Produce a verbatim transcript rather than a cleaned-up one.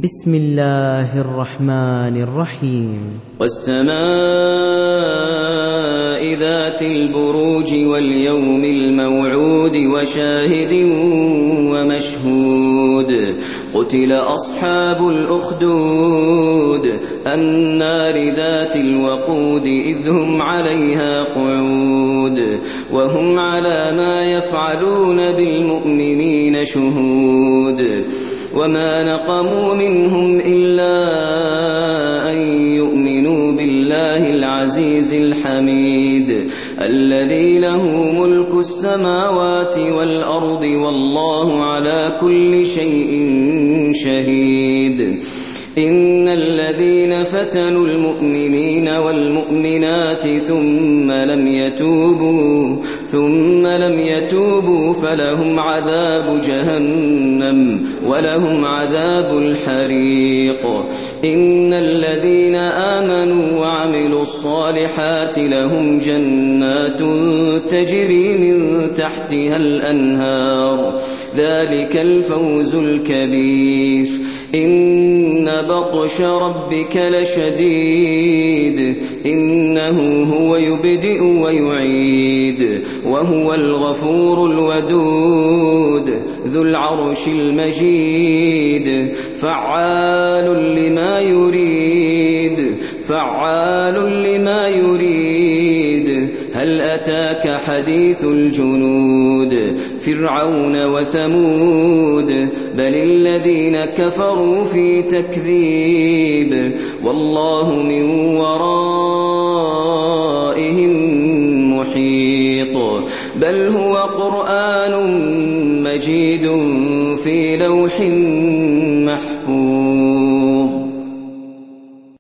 بسم الله الرحمن الرحيم والسماء ذات البروج واليوم الموعود وشاهد ومشهود قتل أصحاب الأخدود النار ذات الوقود إذ هم عليها قعود وهم على ما يفعلون بالمؤمنين شهود وما نقموا منهم إلا أن يؤمنوا بالله العزيز الحميد الذي له ملك السماوات والأرض والله على كل شيء شهيد إن الذين فتنوا المؤمنين والمؤمنات ثم لم يتوبوا ثم لم يتوبوا فلهم عذاب جهنم ولهم عذاب الحريق إن الذين آمنوا وعملوا الصالحات لهم جنات تجري من تحتها الأنهار ذلك الفوز الكبير إن بطش ربك لشديد إنه هو يبدئ ويعيد وهو الغفور الودود ذو العرش المجيد فعال لما يريد فعال لما يريد هل أتاك حديث الجنود فرعون وثمود بل الذين كفروا في تكذيب والله من ورائهم محيط بل هو قرآن مجيد في لوح محفوظ.